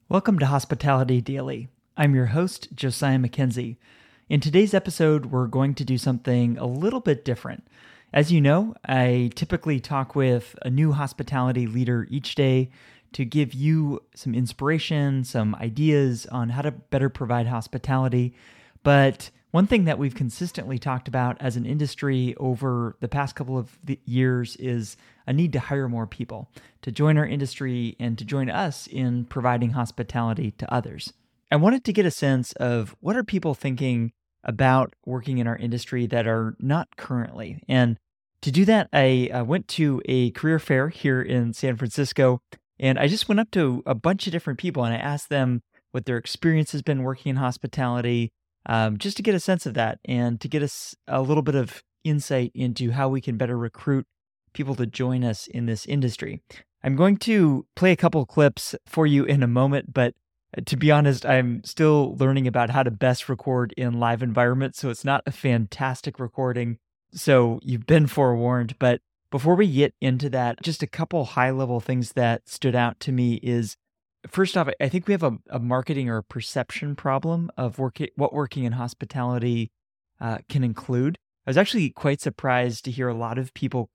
Welcome to Hospitality Daily. I'm your host, Josiah McKenzie. In today's episode, we're going to do something a little bit different. As you know, I typically talk with a new hospitality leader each day to give you some inspiration, some ideas on how to better provide hospitality. But one thing that we've consistently talked about as an industry over the past couple of years is a need to hire more people to join our industry and to join us in providing hospitality to others. I wanted to get a sense of what are people thinking about working in our industry that are not currently. And to do that, I went to a career fair here in San Francisco, and I just went up to a bunch of different people and I asked them what their experience has been working in hospitality, just to get a sense of that and to get us a little bit of insight into how we can better recruit people to join us in this industry. I'm going to play a couple clips for you in a moment, but to be honest, I'm still learning about how to best record in live environments, so it's not a fantastic recording. So you've been forewarned. But before we get into that, just a couple high-level things that stood out to me is, first off, I think we have a marketing or a perception problem of what working in hospitality can include. I was actually quite surprised to hear a lot of people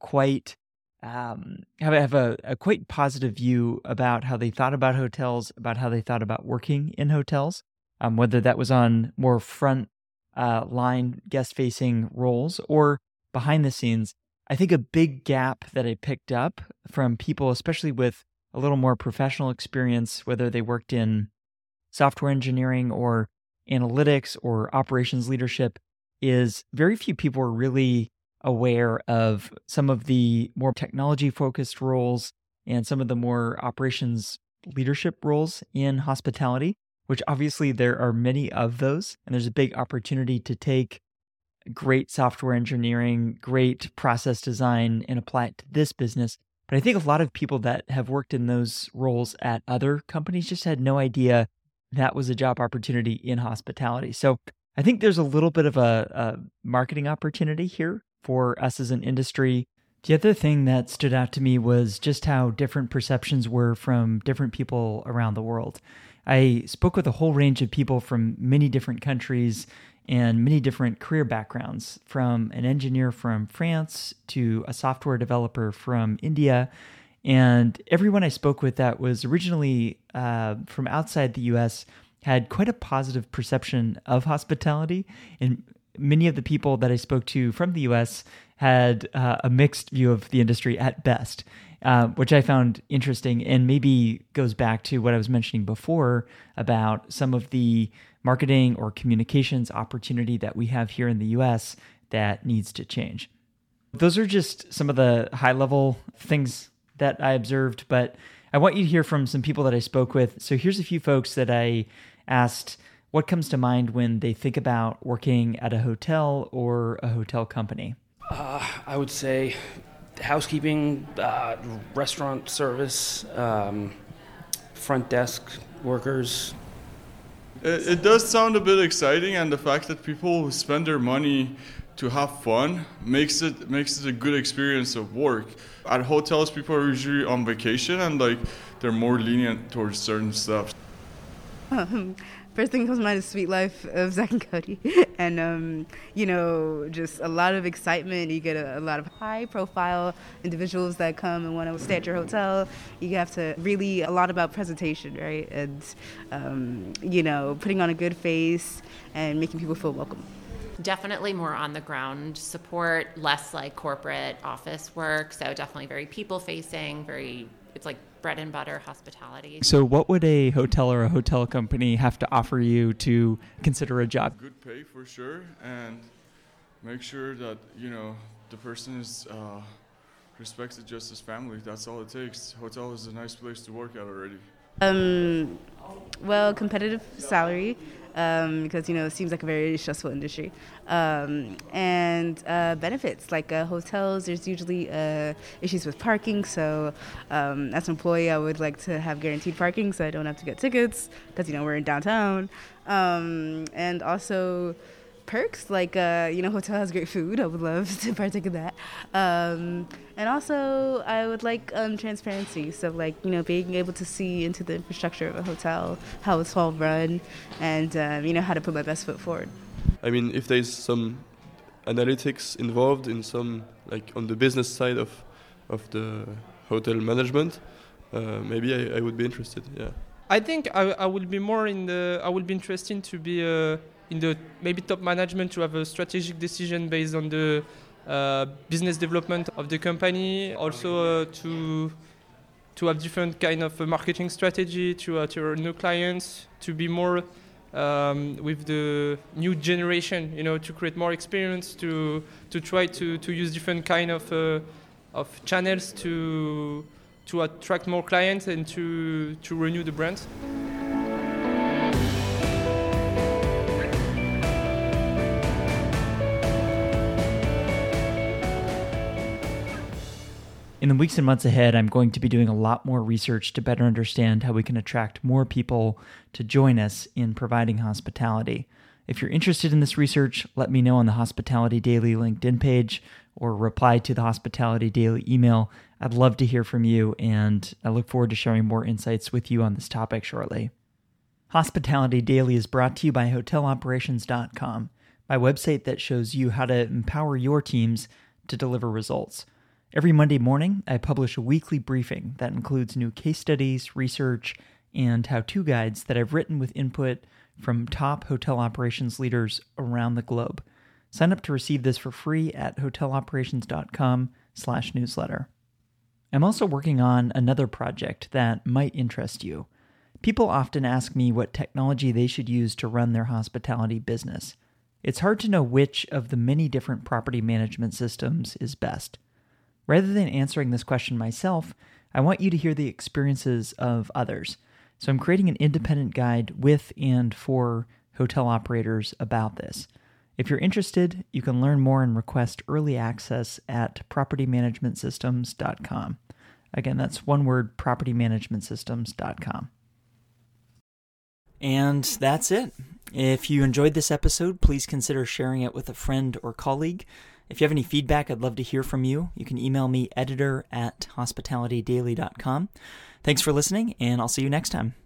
have a quite positive view about how they thought about hotels, about how they thought about working in hotels, whether that was on more front line guest-facing roles or behind the scenes. I think a big gap that I picked up from people, especially with a little more professional experience, whether they worked in software engineering or analytics or operations leadership, is very few people are really aware of some of the more technology-focused roles and some of the more operations leadership roles in hospitality, which obviously there are many of those, and there's a big opportunity to take great software engineering, great process design, and apply it to this business. But I think a lot of people that have worked in those roles at other companies just had no idea that was a job opportunity in hospitality. So I think there's a little bit of a marketing opportunity here for us as an industry. The other thing that stood out to me was just how different perceptions were from different people around the world. I spoke with a whole range of people from many different countries and many different career backgrounds, from an engineer from France to a software developer from India. And everyone I spoke with that was originally from outside the US had quite a positive perception of hospitality. And many of the people that I spoke to from the US had a mixed view of the industry at best, which I found interesting and maybe goes back to what I was mentioning before about some of the marketing or communications opportunity that we have here in the US that needs to change. Those are just some of the high-level things that I observed, but I want you to hear from some people that I spoke with. So here's a few folks that I asked what comes to mind when they think about working at a hotel or a hotel company. I would say housekeeping, restaurant service, front desk workers. It does sound a bit exciting, and the fact that people spend their money to have fun makes it a good experience of work. At hotels, people are usually on vacation and they're more lenient towards certain stuff. First thing that comes to mind is Sweet Life of Zach and Cody. And, just a lot of excitement. You get a lot of high-profile individuals that come and want to stay at your hotel. You have to really, a lot about presentation, right? And, putting on a good face and making people feel welcome. Definitely more on the ground support, less like corporate office work. So definitely very people-facing, it's like bread and butter hospitality. So what would a hotel or a hotel company have to offer you to consider a job? Good pay for sure, and make sure that, the person is respected just as family. That's all it takes. Hotel is a nice place to work at already. Competitive salary, because, it seems like a very stressful industry. And benefits, like hotels, there's usually issues with parking. So as an employee, I would like to have guaranteed parking so I don't have to get tickets because, we're in downtown. And also perks, like, hotel has great food. I would love to partake of that. And also, I would like transparency. So, like, being able to see into the infrastructure of a hotel, how it's all run, and, how to put my best foot forward. I mean, if there's some analytics involved in some, like, on the business side of the hotel management, maybe I would be interested, yeah. I think I will be more I will be interested to be in the maybe top management, to have a strategic decision based on the business development of the company. Also to have different kind of marketing strategy to our new clients, to be more with the new generation, to create more experience, to try to use different kind of channels to attract more clients and to renew the brand. In the weeks and months ahead, I'm going to be doing a lot more research to better understand how we can attract more people to join us in providing hospitality. If you're interested in this research, let me know on the Hospitality Daily LinkedIn page or reply to the Hospitality Daily email. I'd love to hear from you, and I look forward to sharing more insights with you on this topic shortly. Hospitality Daily is brought to you by HotelOperations.com, my website that shows you how to empower your teams to deliver results. Every Monday morning, I publish a weekly briefing that includes new case studies, research, and how-to guides that I've written with input from top hotel operations leaders around the globe. Sign up to receive this for free at hoteloperations.com/newsletter. I'm also working on another project that might interest you. People often ask me what technology they should use to run their hospitality business. It's hard to know which of the many different property management systems is best. Rather than answering this question myself, I want you to hear the experiences of others. So I'm creating an independent guide with and for hotel operators about this. If you're interested, you can learn more and request early access at propertymanagementsystems.com. Again, that's one word, propertymanagementsystems.com. And that's it. If you enjoyed this episode, please consider sharing it with a friend or colleague. If you have any feedback, I'd love to hear from you. You can email me editor@hospitalitydaily.com. Thanks for listening, and I'll see you next time.